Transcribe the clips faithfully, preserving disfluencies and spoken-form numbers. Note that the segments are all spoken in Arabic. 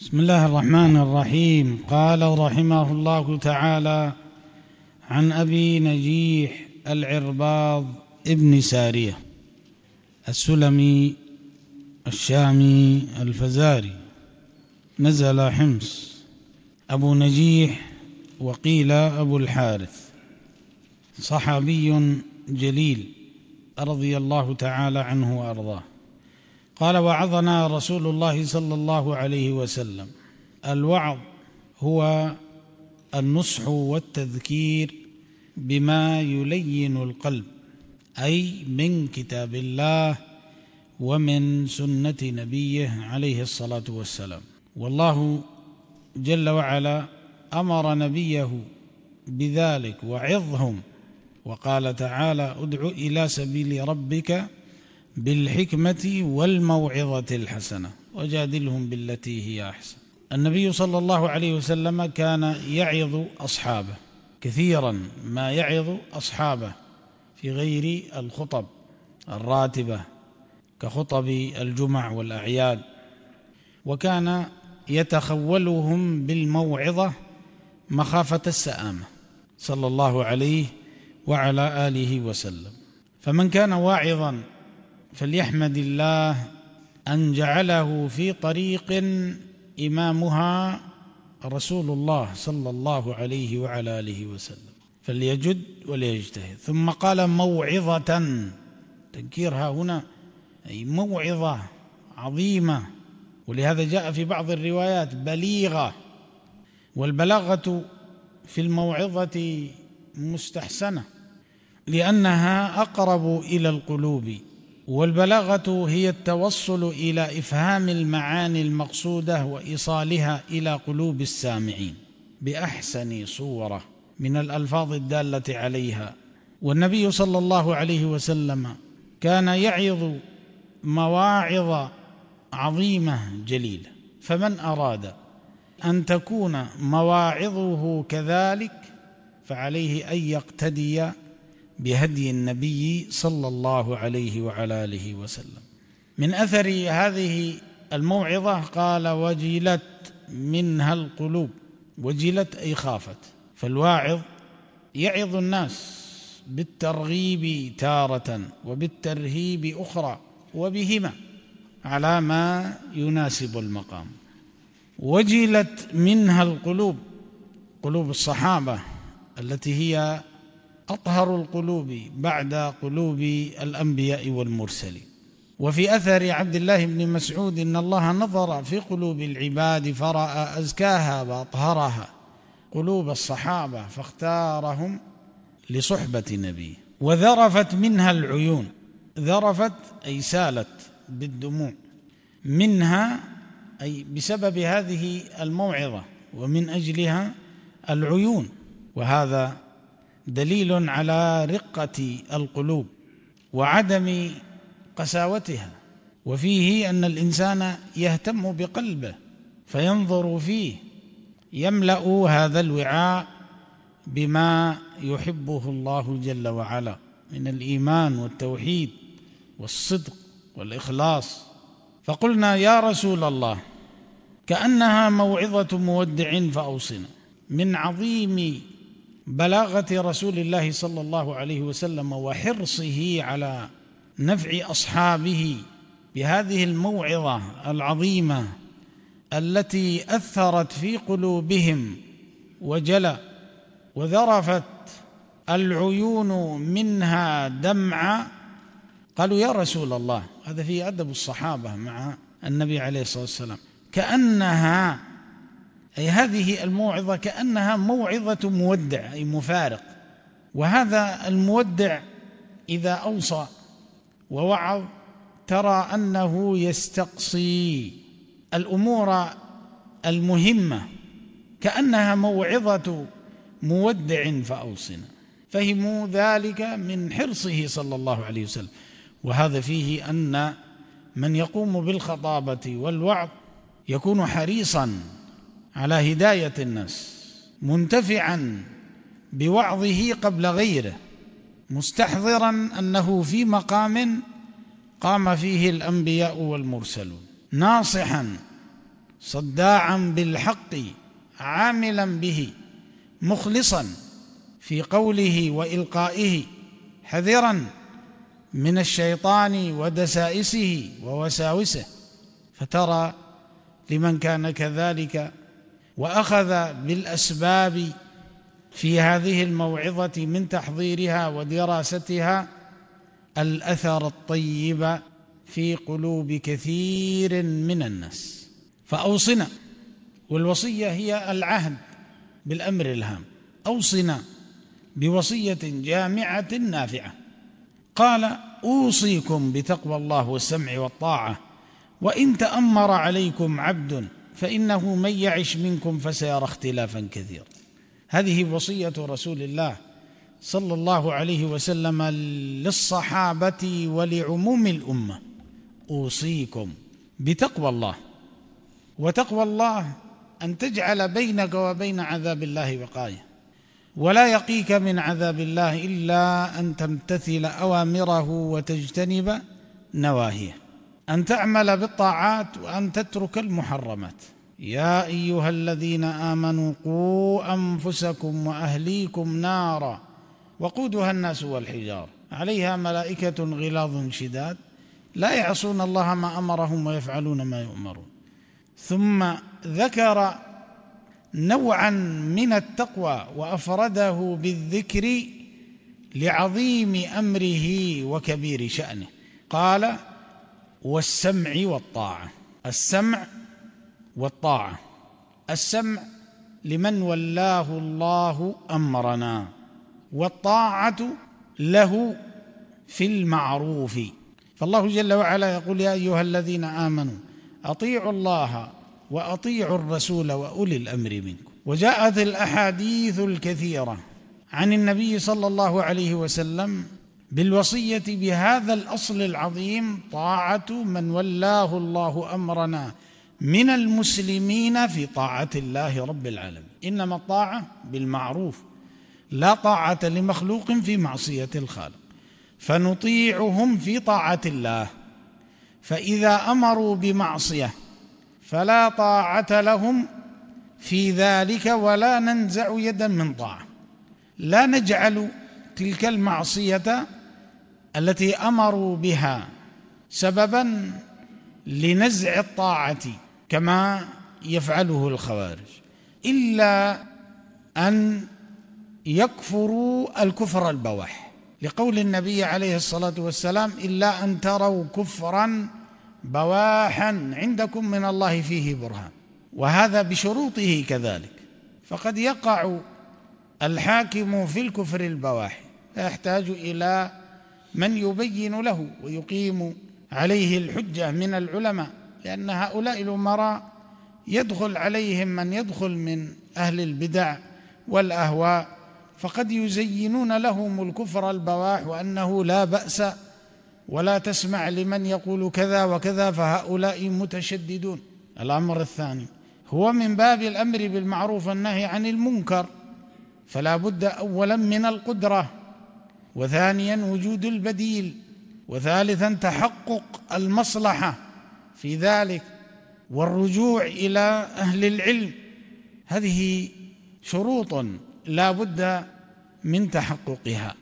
بسم الله الرحمن الرحيم. قال رحمه الله تعالى: عن أبي نجيح العرباض ابن سارية السلمي الشامي الفزاري، نزل حمص. أبو نجيح وقيل أبو الحارث، صحابي جليل رضي الله تعالى عنه وأرضاه. قال: وعظنا رسول الله صلى الله عليه وسلم. الوعظ هو النصح والتذكير بما يلين القلب، أي من كتاب الله ومن سنة نبيه عليه الصلاة والسلام. والله جل وعلا أمر نبيه بذلك: وعظهم. وقال تعالى: ادع إلى سبيل ربك بالحكمة والموعظة الحسنة وجادلهم بالتي هي أحسن. النبي صلى الله عليه وسلم كان يعظ أصحابه كثيرا، ما يعظ أصحابه في غير الخطب الراتبة كخطب الجمع والأعياد، وكان يتخولهم بالموعظة مخافة السآمة صلى الله عليه وعلى آله وسلم. فمن كان واعظا فليحمد الله أن جعله في طريق إمامها رسول الله صلى الله عليه وعلى آله وسلم، فليجد وليجتهد. ثم قال: موعظة، تنكيرها هنا أي موعظة عظيمة، ولهذا جاء في بعض الروايات بليغة. والبلاغة في الموعظة مستحسنة لأنها أقرب إلى القلوب، والبلاغة هي التوصل إلى إفهام المعاني المقصودة وإيصالها إلى قلوب السامعين بأحسن صورة من الألفاظ الدالة عليها. والنبي صلى الله عليه وسلم كان يعظ مواعظ عظيمة جليلة، فمن أراد أن تكون مواعظه كذلك فعليه أن يقتدي بهدي النبي صلى الله عليه وعلى آله وسلم. من أثر هذه الموعظة قال: وجلت منها القلوب. وجلت أي خافت. فالواعظ يعظ الناس بالترغيب تارة وبالترهيب أخرى، وبهما على ما يناسب المقام. وجلت منها القلوب، قلوب الصحابة التي هي أطهر القلوب بعد قلوب الأنبياء والمرسلين. وفي أثر عبد الله بن مسعود: إن الله نظر في قلوب العباد فرأى أزكاها وأطهرها قلوب الصحابة فاختارهم لصحبة نبيه. وذرفت منها العيون. ذرفت أي سالت بالدموع، منها أي بسبب هذه الموعظة، ومن أجلها العيون. وهذا دليل على رقة القلوب وعدم قساوتها، وفيه أن الإنسان يهتم بقلبه فينظر فيه، يملأ هذا الوعاء بما يحبه الله جل وعلا من الإيمان والتوحيد والصدق والإخلاص. فقلنا: يا رسول الله، كأنها موعظة مودع فأوصنا. من عظيم بلاغة رسول الله صلى الله عليه وسلم وحرصه على نفع أصحابه بهذه الموعظة العظيمة التي أثرت في قلوبهم وجلى وذرفت العيون منها دمعا. قالوا: يا رسول الله، هذا فيه أدب الصحابة مع النبي عليه الصلاة والسلام، كأنها أي هذه الموعظة كأنها موعظة مودع أي مفارق. وهذا المودع إذا أوصى ووعظ ترى أنه يستقصي الأمور المهمة، كأنها موعظة مودع فأوصنا. فهموا ذلك من حرصه صلى الله عليه وسلم. وهذا فيه أن من يقوم بالخطابة والوعظ يكون حريصا على هداية الناس، منتفعا بوعظه قبل غيره، مستحضرا أنه في مقام قام فيه الأنبياء والمرسلون، ناصحا صداعا بالحق عاملا به مخلصا في قوله وإلقائه حذرا من الشيطان ودسائسه ووساوسه. فترى لمن كان كذلك وأخذ بالأسباب في هذه الموعظة من تحضيرها ودراستها الأثر الطيب في قلوب كثير من الناس. فأوصنا، والوصية هي العهد بالأمر الهام، أوصنا بوصية جامعة نافعة. قال أوصيكم بتقوى الله والسمع والطاعة وإن تأمر عليكم عبد فإنه من يعش منكم فسيرى اختلافا كثيرا. هذه وصية رسول الله صلى الله عليه وسلم للصحابة ولعموم الأمة. أوصيكم بتقوى الله، وتقوى الله أن تجعل بينك وبين عذاب الله وقاية، ولا يقيك من عذاب الله إلا أن تمتثل أوامره وتجتنب نواهيه، أن تعمل بالطاعات وأن تترك المحرمات. يا أيها الذين آمنوا قوا أنفسكم وأهليكم نارا وقودها الناس والحجارة عليها ملائكة غلاظ شداد لا يعصون الله ما أمرهم ويفعلون ما يؤمرون. ثم ذكر نوعا من التقوى وأفرده بالذكر لعظيم أمره وكبير شأنه. قال والسمع والطاعة. السمع والطاعة، السمع لمن ولاه الله أمرنا، والطاعة له في المعروف. فالله جل وعلا يقول يا أيها الذين آمنوا أطيعوا الله وأطيعوا الرسول وأولي الأمر منكم. وجاءت الأحاديث الكثيرة عن النبي صلى الله عليه وسلم بالوصية بهذا الأصل العظيم، طاعة من ولاه الله أمرنا من المسلمين في طاعة الله رب العالمين. إنما الطاعة بالمعروف، لا طاعة لمخلوق في معصية الخالق، فنطيعهم في طاعة الله. فإذا أمروا بمعصية فلا طاعة لهم في ذلك، ولا ننزع يدا من طاعة، لا نجعل تلك المعصية التي أمروا بها سببا لنزع الطاعة كما يفعله الخوارج، إلا أن يكفروا الكفر البواح، لقول النبي عليه الصلاة والسلام إلا أن تروا كفرا بواحا عندكم من الله فيه برهان. وهذا بشروطه كذلك، فقد يقع الحاكم في الكفر البواح فيحتاج إلى من يبين له ويقيم عليه الحجة من العلماء، لأن هؤلاء الأمراء يدخل عليهم من يدخل من أهل البدع والأهواء، فقد يزينون لهم الكفر البواح وأنه لا بأس ولا تسمع لمن يقول كذا وكذا، فهؤلاء متشددون. الأمر الثاني هو من باب الأمر بالمعروف والنهي عن المنكر، فلا بد أولا من القدرة، وثانيا وجود البديل، وثالثا تحقق المصلحة في ذلك والرجوع إلى أهل العلم. هذه شروط لا بد من تحققها.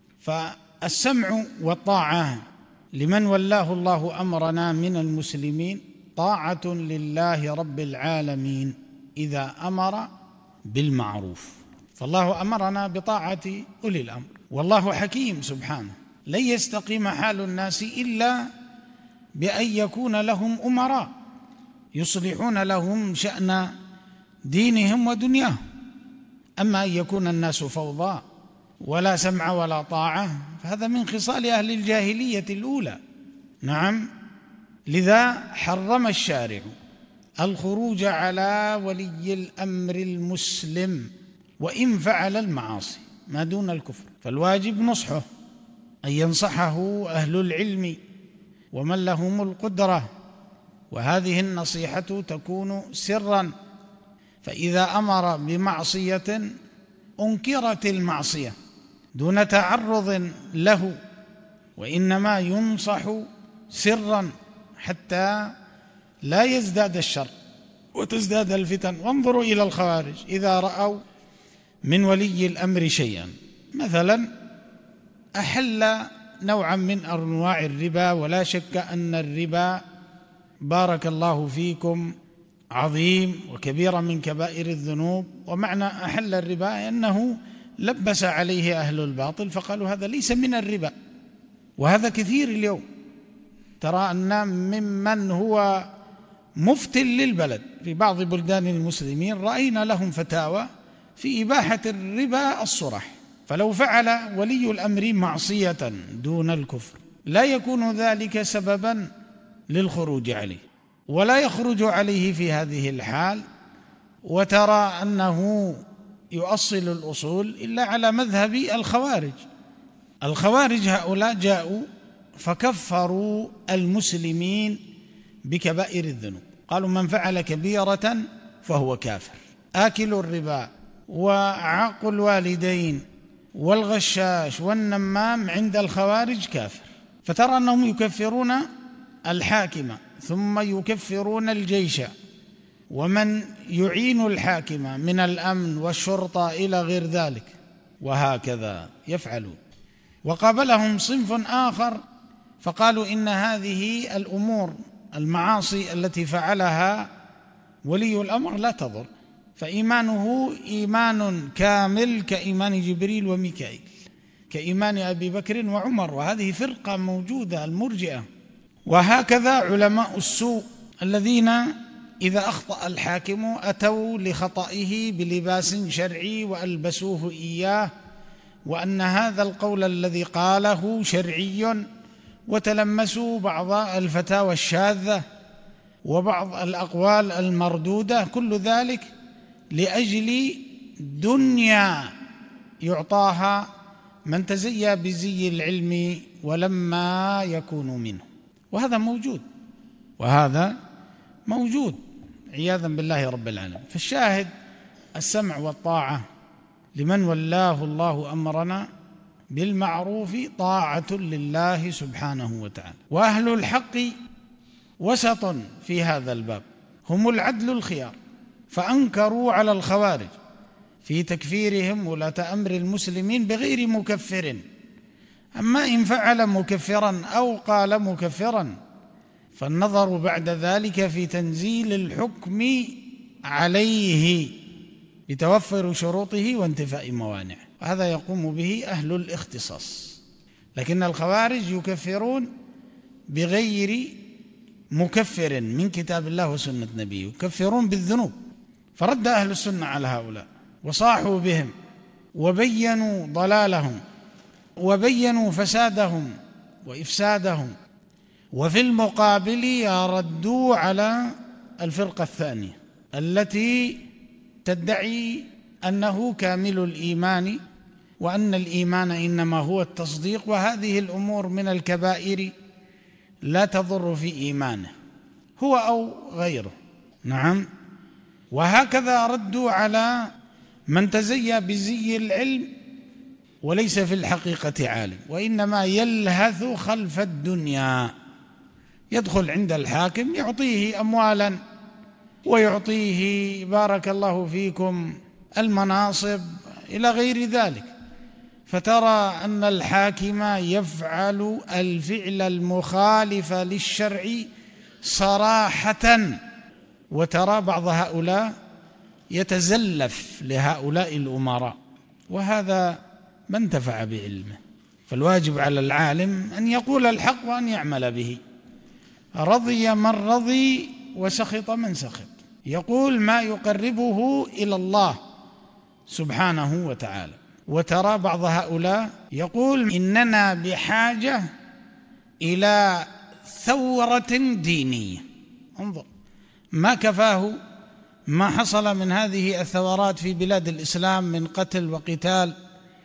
فالسمع والطاعة لمن ولاه الله أمرنا من المسلمين طاعة لله رب العالمين إذا أمر بالمعروف. فالله أمرنا بطاعة أولي الأمر، والله حكيم سبحانه، لن يستقيم حال الناس إلا بأن يكون لهم أمراء يصلحون لهم شأن دينهم ودنياهم. أما أن يكون الناس فوضى ولا سمع ولا طاعة فهذا من خصال أهل الجاهلية الأولى. نعم، لذا حرم الشارع الخروج على ولي الأمر المسلم وإن فعل المعاصي ما دون الكفر، فالواجب نصحه، أن ينصحه أهل العلم ومن لهم القدرة، وهذه النصيحة تكون سرا. فإذا أمر بمعصية أنكرت المعصية دون تعرض له، وإنما ينصح سرا حتى لا يزداد الشر وتزداد الفتن. وانظروا إلى الخوارج إذا رأوا من ولي الأمر شيئا، مثلا أحل نوعا من أنواع الربا، ولا شك أن الربا بارك الله فيكم عظيم وكبيرة من كبائر الذنوب، ومعنى أحل الربا أنه لبس عليه أهل الباطل فقالوا هذا ليس من الربا. وهذا كثير اليوم، ترى أن ممن هو مفت للبلد في بعض بلدان المسلمين رأينا لهم فتاوى في إباحة الربا الصرح. فلو فعل ولي الأمر معصية دون الكفر لا يكون ذلك سببا للخروج عليه، ولا يخرج عليه في هذه الحال، وترى أنه يؤصل الأصول إلا على مذهب الخوارج. الخوارج هؤلاء جاءوا فكفروا المسلمين بكبائر الذنوب، قالوا من فعل كبيرة فهو كافر. آكل الربا وعاق الوالدين والغشاش والنمام عند الخوارج كافر. فترى أنهم يكفرون الحاكم ثم يكفرون الجيش ومن يعين الحاكم من الأمن والشرطة إلى غير ذلك، وهكذا يفعلون. وقابلهم صنف آخر فقالوا إن هذه الأمور المعاصي التي فعلها ولي الأمر لا تضر، فإيمانه إيمان كامل كإيمان جبريل وميكائيل، كإيمان أبي بكر وعمر، وهذه فرقة موجودة المرجئة. وهكذا علماء السوء الذين إذا أخطأ الحاكم أتوا لخطئه بلباس شرعي وألبسوه إياه، وأن هذا القول الذي قاله شرعي، وتلمسوا بعض الفتاوى الشاذة وبعض الأقوال المردودة، كل ذلك لأجل دنيا يعطاها من تزيى بزي العلم ولما يكون منه. وهذا موجود، وهذا موجود عياذا بالله رب العالمين. فالشاهد السمع والطاعة لمن ولاه الله أمرنا بالمعروف طاعة لله سبحانه وتعالى. وأهل الحق وسط في هذا الباب، هم العدل الخيار، فأنكروا على الخوارج في تكفيرهم ولاة أمر المسلمين بغير مكفر. أما إن فعل مكفرا أو قال مكفرا فالنظر بعد ذلك في تنزيل الحكم عليه بتوفر شروطه وانتفاء موانعه، وهذا يقوم به أهل الاختصاص. لكن الخوارج يكفرون بغير مكفر من كتاب الله وسنة نبيه، يكفرون بالذنوب. فرد أهل السنة على هؤلاء وصاحوا بهم وبينوا ضلالهم وبينوا فسادهم وإفسادهم، وفي المقابل يردوا على الفرقة الثانية التي تدعي أنه كامل الإيمان، وأن الإيمان إنما هو التصديق، وهذه الأمور من الكبائر لا تضر في إيمانه هو أو غيره. نعم. وهكذا ردوا على من تزيى بزي العلم وليس في الحقيقة عالم، وإنما يلهث خلف الدنيا، يدخل عند الحاكم يعطيه أموالا ويعطيه بارك الله فيكم المناصب إلى غير ذلك، فترى أن الحاكم يفعل الفعل المخالف للشرع صراحة، وترى بعض هؤلاء يتزلف لهؤلاء الأمراء، وهذا ما انتفع بعلمه. فالواجب على العالم أن يقول الحق وأن يعمل به، رضي من رضي وسخط من سخط، يقول ما يقربه إلى الله سبحانه وتعالى. وترى بعض هؤلاء يقول إننا بحاجة إلى ثورة دينية. انظر، ما كفاه ما حصل من هذه الثورات في بلاد الإسلام من قتل وقتال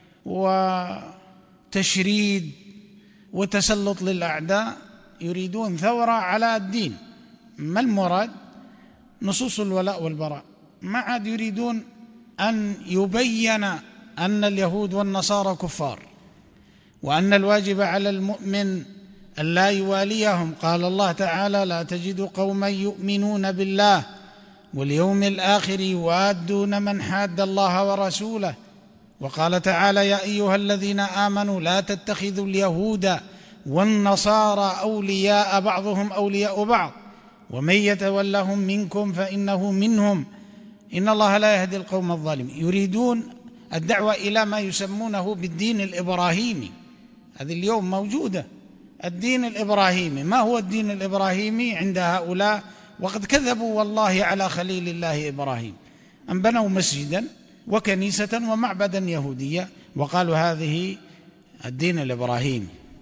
وتشريد وتسلط للأعداء، يريدون ثورة على الدين. ما المراد؟ نصوص الولاء والبراء. ما عاد يريدون أن يبين أن اليهود والنصارى كفار، وأن الواجب على المؤمن أن لا يواليهم. قال الله تعالى لا تجد قوما يؤمنون بالله واليوم الآخر يوادون من حاد الله ورسوله. وقال تعالى: يا أيها الذين آمنوا لا تتخذوا اليهود والنصارى أولياء بعضهم أولياء بعض ومن يتولهم منكم فإنه منهم إن الله لا يهدي القوم الظالمين. يريدون الدعوة إلى ما يسمونه بالدين الإبراهيمي. هذه اليوم موجودة، الدين الإبراهيمي. ما هو الدين الإبراهيمي عند هؤلاء؟ وقد كذبوا والله على خليل الله إبراهيم، أن بنوا مسجدا وكنيسة ومعبدا يهودية وقالوا هذه الدين الإبراهيمي.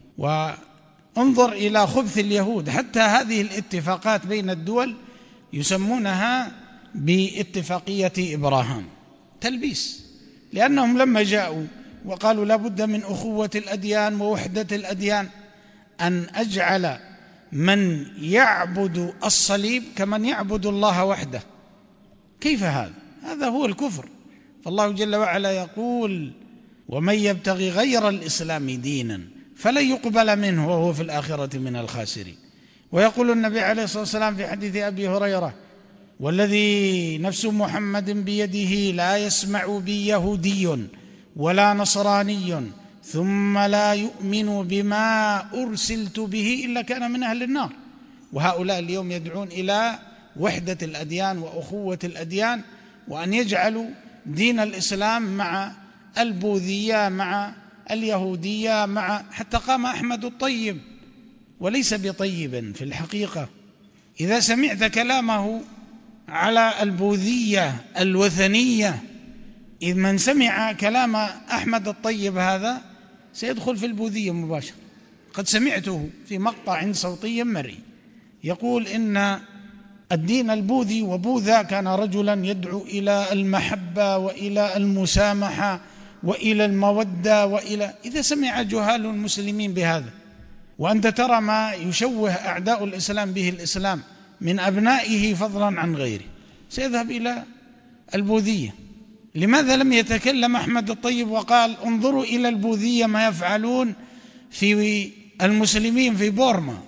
وانظر إلى خبث اليهود، حتى هذه الاتفاقات بين الدول يسمونها باتفاقية إبراهام، تلبيس. لأنهم لما جاءوا وقالوا لا بد من أخوة الأديان ووحدة الأديان، أن أجعل من يعبد الصليب كمن يعبد الله وحده، كيف هذا؟ هذا هو الكفر. فالله جل وعلا يقول: ومن يبتغي غير الإسلام دينا فلن يقبل منه وهو في الآخرة من الخاسرين. ويقول النبي عليه الصلاة والسلام في حديث أبي هريرة: والذي نفس محمد بيده لا يسمع بي يهودي ولا نصراني ثم لا يؤمن بما أرسلت به إلا كان من أهل النار. وهؤلاء اليوم يدعون إلى وحدة الأديان وأخوة الأديان، وأن يجعلوا دين الإسلام مع البوذية مع اليهودية مع حتى قام أحمد الطيب وليس بطيب في الحقيقة. إذا سمعت كلامه على البوذية الوثنية، إذ من سمع كلام أحمد الطيب هذا سيدخل في البوذية مباشرة. قد سمعته في مقطع صوتي مرئي يقول إن الدين البوذي، وبوذا كان رجلا يدعو إلى المحبة وإلى المسامحة وإلى المودة وإلى. إذا سمع جهال المسلمين بهذا، وأنت ترى ما يشوه أعداء الإسلام به الإسلام من أبنائه فضلا عن غيره، سيذهب إلى البوذية. لماذا لم يتكلم أحمد الطيب وقال: انظروا إلى البوذية ما يفعلون في المسلمين في بورما،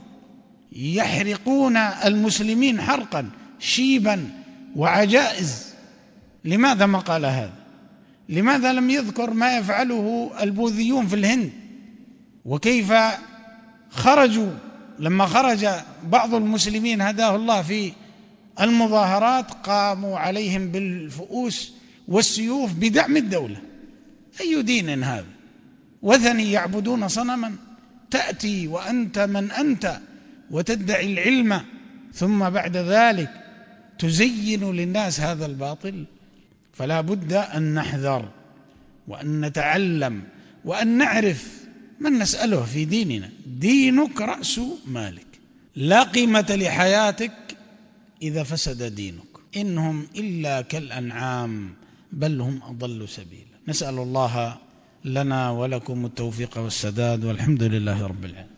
يحرقون المسلمين حرقا شيبا وعجائز. لماذا ما قال هذا؟ لماذا لم يذكر ما يفعله البوذيون في الهند، وكيف خرجوا لما خرج بعض المسلمين هداه الله في المظاهرات قاموا عليهم بالفؤوس والسيوف بدعم الدولة؟ أي دين هذا؟ وثني يعبدون صنما. تأتي وأنت من أنت وتدعي العلم، ثم بعد ذلك تزين للناس هذا الباطل. فلا بد أن نحذر وأن نتعلم وأن نعرف من نسأله في ديننا. دينك رأس مالك، لا قيمة لحياتك إذا فسد دينك. إنهم إلا كالأنعام بل هم أضل سبيلا. نسأل الله لنا ولكم التوفيق والسداد، والحمد لله رب العالمين.